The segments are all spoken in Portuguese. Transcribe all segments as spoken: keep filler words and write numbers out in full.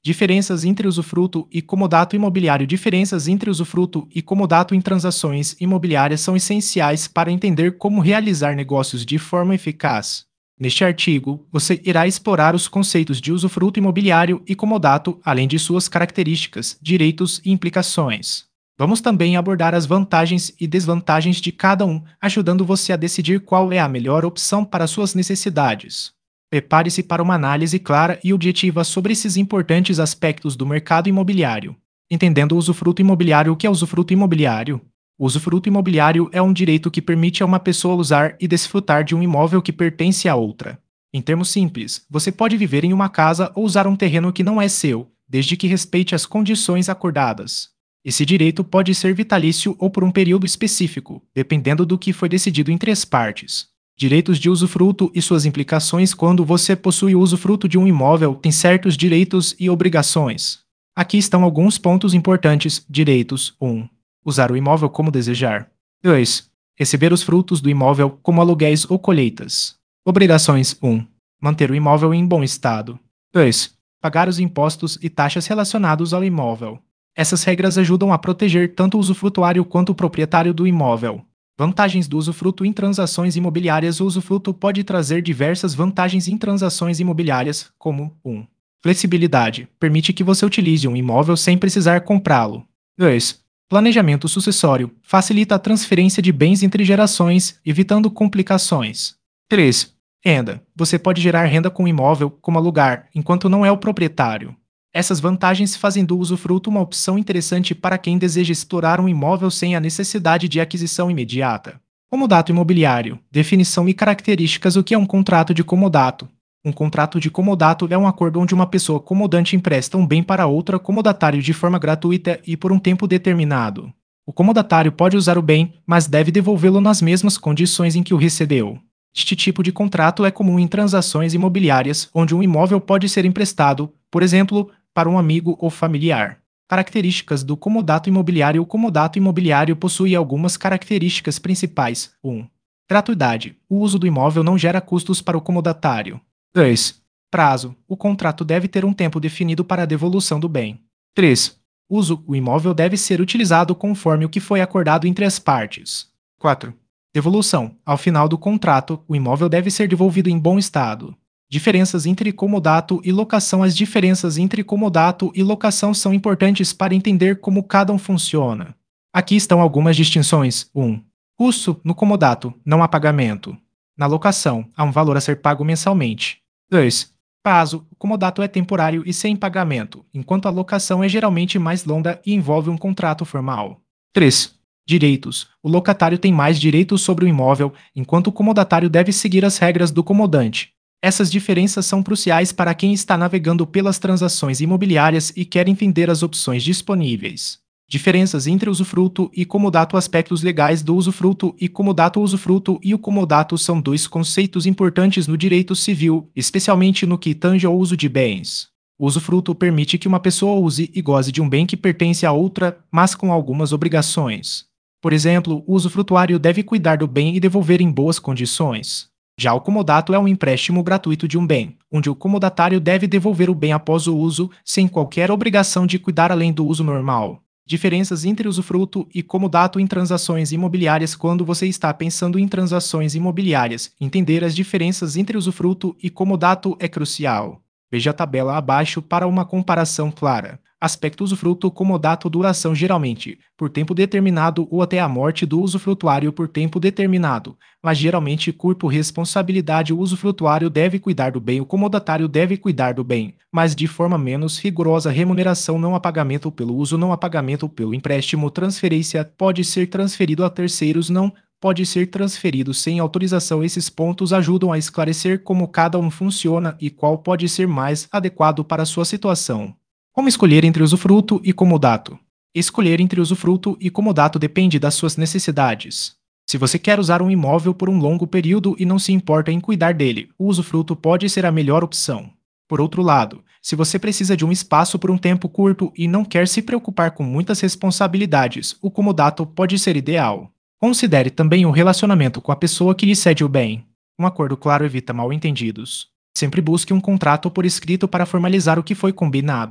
Diferenças entre usufruto e comodato imobiliário. Diferenças entre usufruto e comodato em transações imobiliárias são essenciais para entender como realizar negócios de forma eficaz. Neste artigo, você irá explorar os conceitos de usufruto imobiliário e comodato, além de suas características, direitos e implicações. Vamos também abordar as vantagens e desvantagens de cada um, ajudando você a decidir qual é a melhor opção para suas necessidades. Prepare-se para uma análise clara e objetiva sobre esses importantes aspectos do mercado imobiliário. Entendendo o usufruto imobiliário. O que é usufruto imobiliário? O usufruto imobiliário é um direito que permite a uma pessoa usar e desfrutar de um imóvel que pertence a outra. Em termos simples, você pode viver em uma casa ou usar um terreno que não é seu, desde que respeite as condições acordadas. Esse direito pode ser vitalício ou por um período específico, dependendo do que foi decidido entre as partes. Direitos de usufruto e suas implicações. Quando você possui o usufruto de um imóvel, tem certos direitos e obrigações. Aqui estão alguns pontos importantes. Direitos: um. Usar o imóvel como desejar. dois. Receber os frutos do imóvel, como aluguéis ou colheitas. Obrigações: um. Manter o imóvel em bom estado. dois. Pagar os impostos e taxas relacionados ao imóvel. Essas regras ajudam a proteger tanto o usufrutuário quanto o proprietário do imóvel. Vantagens do usufruto em transações imobiliárias. O usufruto pode trazer diversas vantagens em transações imobiliárias, como um. Flexibilidade. Permite que você utilize um imóvel sem precisar comprá-lo. dois. Planejamento sucessório. Facilita a transferência de bens entre gerações, evitando complicações. três. Renda. Você pode gerar renda com o imóvel, como alugar, enquanto não é o proprietário. Essas vantagens fazem do usufruto uma opção interessante para quem deseja explorar um imóvel sem a necessidade de aquisição imediata. Comodato imobiliário. Definição e características. O que é um contrato de comodato? Um contrato de comodato é um acordo onde uma pessoa comodante empresta um bem para outra comodatário de forma gratuita e por um tempo determinado. O comodatário pode usar o bem, mas deve devolvê-lo nas mesmas condições em que o recebeu. Este tipo de contrato é comum em transações imobiliárias, onde um imóvel pode ser emprestado, por exemplo, para um amigo ou familiar. Características do comodato imobiliário. O comodato imobiliário possui algumas características principais. um. Gratuidade. O uso do imóvel não gera custos para o comodatário. dois. Prazo. O contrato deve ter um tempo definido para a devolução do bem. três. Uso. O imóvel deve ser utilizado conforme o que foi acordado entre as partes. quatro. Devolução. Ao final do contrato, o imóvel deve ser devolvido em bom estado. Diferenças entre comodato e locação. As diferenças entre comodato e locação são importantes para entender como cada um funciona. Aqui estão algumas distinções. um. Custo. No comodato, não há pagamento. Na locação, há um valor a ser pago mensalmente. dois. Prazo. O comodato é temporário e sem pagamento, enquanto a locação é geralmente mais longa e envolve um contrato formal. três. Direitos. O locatário tem mais direitos sobre o imóvel, enquanto o comodatário deve seguir as regras do comodante. Essas diferenças são cruciais para quem está navegando pelas transações imobiliárias e quer entender as opções disponíveis. Diferenças entre usufruto e comodato. Aspectos legais do usufruto e comodato. O usufruto e o comodato são dois conceitos importantes no direito civil, especialmente no que tange ao uso de bens. O usufruto permite que uma pessoa use e goze de um bem que pertence a outra, mas com algumas obrigações. Por exemplo, o usufrutuário deve cuidar do bem e devolver em boas condições. Já o comodato é um empréstimo gratuito de um bem, onde o comodatário deve devolver o bem após o uso, sem qualquer obrigação de cuidar além do uso normal. Diferenças entre usufruto e comodato em transações imobiliárias. Quando você está pensando em transações imobiliárias, entender as diferenças entre usufruto e comodato é crucial. Veja a tabela abaixo para uma comparação clara. Aspecto usufruto. Comodato. Duração geralmente por tempo determinado ou até a morte do usufrutuário por tempo determinado, mas geralmente curto. Responsabilidade. O usufrutuário deve cuidar do bem, o comodatário deve cuidar do bem, mas de forma menos rigorosa. Remuneração. Não há pagamento pelo uso, não há pagamento pelo empréstimo. Transferência. Pode ser transferido a terceiros, não pode ser transferido sem autorização. Esses pontos ajudam a esclarecer como cada um funciona e qual pode ser mais adequado para a sua situação. Como escolher entre usufruto e comodato? Escolher entre usufruto e comodato depende das suas necessidades. Se você quer usar um imóvel por um longo período e não se importa em cuidar dele, o usufruto pode ser a melhor opção. Por outro lado, se você precisa de um espaço por um tempo curto e não quer se preocupar com muitas responsabilidades, o comodato pode ser ideal. Considere também o relacionamento com a pessoa que lhe cede o bem. Um acordo claro evita mal-entendidos. Sempre busque um contrato por escrito para formalizar o que foi combinado.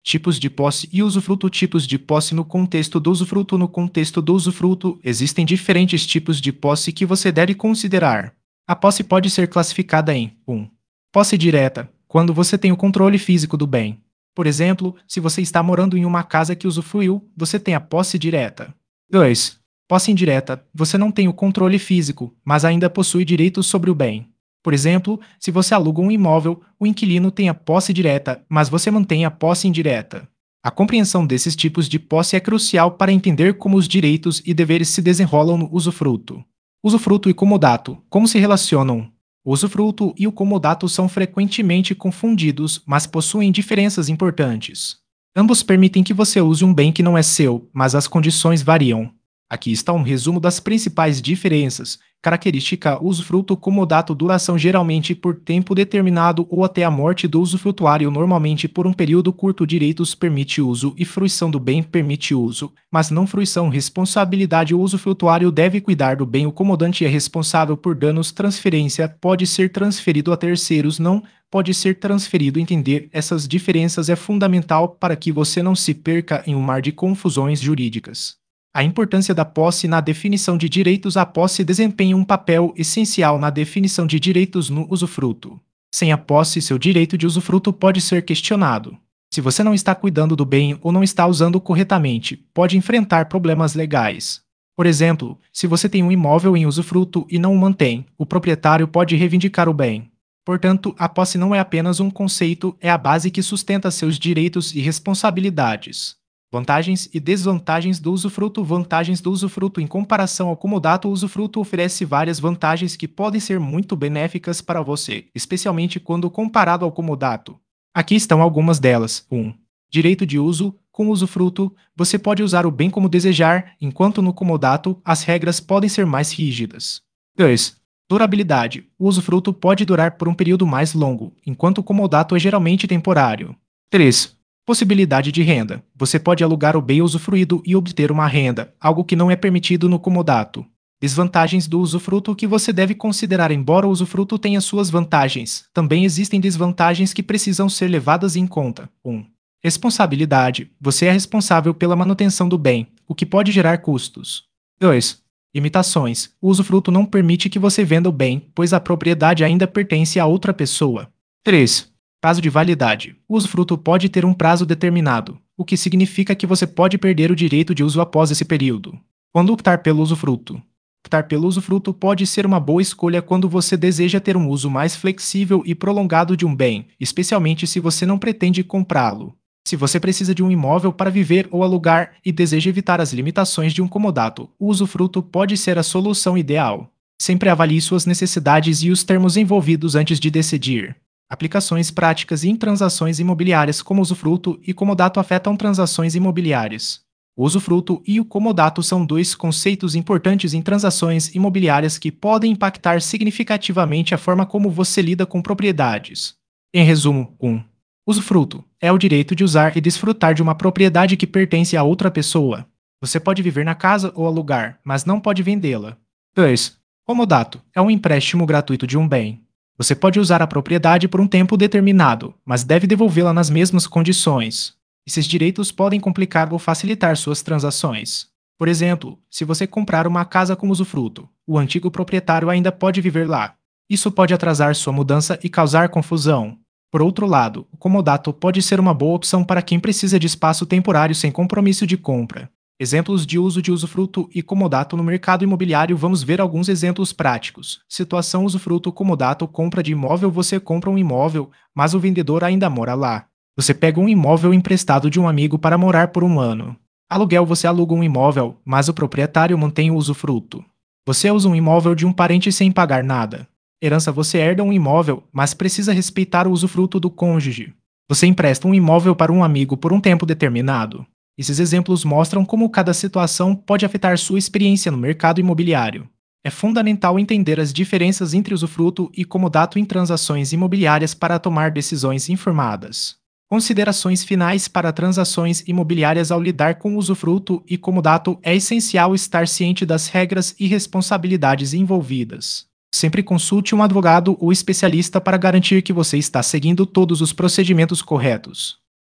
Tipos de posse e usufruto. Tipos de posse no contexto do usufruto. No contexto do usufruto, existem diferentes tipos de posse que você deve considerar. A posse pode ser classificada em um. Posse direta, quando você tem o controle físico do bem. Por exemplo, se você está morando em uma casa que usufruiu, você tem a posse direta. dois. Posse indireta, você não tem o controle físico, mas ainda possui direitos sobre o bem. Por exemplo, se você aluga um imóvel, o inquilino tem a posse direta, mas você mantém a posse indireta. A compreensão desses tipos de posse é crucial para entender como os direitos e deveres se desenrolam no usufruto. Usufruto e comodato, como se relacionam? O usufruto e o comodato são frequentemente confundidos, mas possuem diferenças importantes. Ambos permitem que você use um bem que não é seu, mas as condições variam. Aqui está um resumo das principais diferenças. Característica: usufruto comodato, duração geralmente por tempo determinado ou até a morte do usufrutuário, normalmente por um período curto. Direitos: permite uso e fruição do bem, permite uso, mas não fruição. Responsabilidade: o usufrutuário deve cuidar do bem, o comodante é responsável por danos. Transferência: pode ser transferido a terceiros, não pode ser transferido. Entender essas diferenças é fundamental para que você não se perca em um mar de confusões jurídicas. A importância da posse na definição de direitos. A posse desempenha um papel essencial na definição de direitos no usufruto. Sem a posse, seu direito de usufruto pode ser questionado. Se você não está cuidando do bem ou não está usando corretamente, pode enfrentar problemas legais. Por exemplo, se você tem um imóvel em usufruto e não o mantém, o proprietário pode reivindicar o bem. Portanto, a posse não é apenas um conceito, é a base que sustenta seus direitos e responsabilidades. Vantagens e desvantagens do usufruto. Vantagens do usufruto em comparação ao comodato. O usufruto oferece várias vantagens que podem ser muito benéficas para você, especialmente quando comparado ao comodato. Aqui estão algumas delas. um. Direito de uso. Com o usufruto, você pode usar o bem como desejar, enquanto no comodato, as regras podem ser mais rígidas. dois. Durabilidade. O usufruto pode durar por um período mais longo, enquanto o comodato é geralmente temporário. três. Possibilidade de renda. Você pode alugar o bem usufruído e obter uma renda, algo que não é permitido no comodato. Desvantagens do usufruto que você deve considerar. Embora o usufruto tenha suas vantagens, também existem desvantagens que precisam ser levadas em conta. um. Responsabilidade. Você é responsável pela manutenção do bem, o que pode gerar custos. dois. Limitações. O usufruto não permite que você venda o bem, pois a propriedade ainda pertence a outra pessoa. três. Prazo de validade. O usufruto pode ter um prazo determinado, o que significa que você pode perder o direito de uso após esse período. Quando optar pelo usufruto? Optar pelo usufruto pode ser uma boa escolha quando você deseja ter um uso mais flexível e prolongado de um bem, especialmente se você não pretende comprá-lo. Se você precisa de um imóvel para viver ou alugar e deseja evitar as limitações de um comodato, o usufruto pode ser a solução ideal. Sempre avalie suas necessidades e os termos envolvidos antes de decidir. Aplicações práticas em transações imobiliárias. Como usufruto e comodato afetam transações imobiliárias. O usufruto e o comodato são dois conceitos importantes em transações imobiliárias que podem impactar significativamente a forma como você lida com propriedades. Em resumo, um. Usufruto é o direito de usar e desfrutar de uma propriedade que pertence a outra pessoa. Você pode viver na casa ou alugar, mas não pode vendê-la. dois. Comodato é um empréstimo gratuito de um bem. Você pode usar a propriedade por um tempo determinado, mas deve devolvê-la nas mesmas condições. Esses direitos podem complicar ou facilitar suas transações. Por exemplo, se você comprar uma casa com usufruto, o antigo proprietário ainda pode viver lá. Isso pode atrasar sua mudança e causar confusão. Por outro lado, o comodato pode ser uma boa opção para quem precisa de espaço temporário sem compromisso de compra. Exemplos de uso de usufruto e comodato no mercado imobiliário. Vamos ver alguns exemplos práticos. Situação: usufruto, comodato, compra de imóvel. Você compra um imóvel, mas o vendedor ainda mora lá. Você pega um imóvel emprestado de um amigo para morar por um ano. Aluguel: você aluga um imóvel, mas o proprietário mantém o usufruto. Você usa um imóvel de um parente sem pagar nada. Herança: você herda um imóvel, mas precisa respeitar o usufruto do cônjuge. Você empresta um imóvel para um amigo por um tempo determinado. Esses exemplos mostram como cada situação pode afetar sua experiência no mercado imobiliário. É fundamental entender as diferenças entre usufruto e comodato em transações imobiliárias para tomar decisões informadas. Considerações finais para transações imobiliárias. Ao lidar com usufruto e comodato, é essencial estar ciente das regras e responsabilidades envolvidas. Sempre consulte um advogado ou especialista para garantir que você está seguindo todos os procedimentos corretos.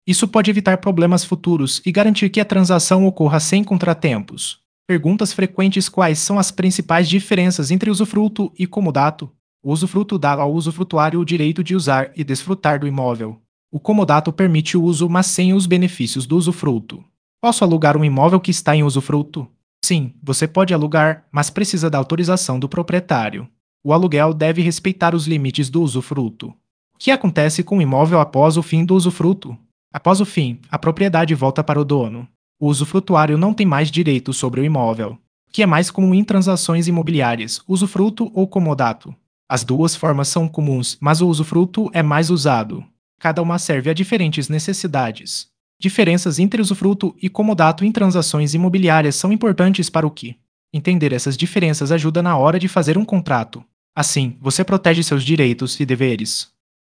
Isso pode evitar problemas futuros e garantir que a transação ocorra sem contratempos. Perguntas frequentes: quais são as principais diferenças entre usufruto e comodato? O usufruto dá ao usufrutuário o direito de usar e desfrutar do imóvel. O comodato permite o uso, mas sem os benefícios do usufruto. Posso alugar um imóvel que está em usufruto? Sim, você pode alugar, mas precisa da autorização do proprietário. O aluguel deve respeitar os limites do usufruto. O que acontece com o imóvel após o fim do usufruto? Após o fim, a propriedade volta para o dono. O usufrutuário não tem mais direito sobre o imóvel, que é mais comum em transações imobiliárias, usufruto ou comodato. As duas formas são comuns, mas o usufruto é mais usado. Cada uma serve a diferentes necessidades. Diferenças entre usufruto e comodato em transações imobiliárias são importantes para o que? Entender essas diferenças ajuda na hora de fazer um contrato. Assim, você protege seus direitos e deveres.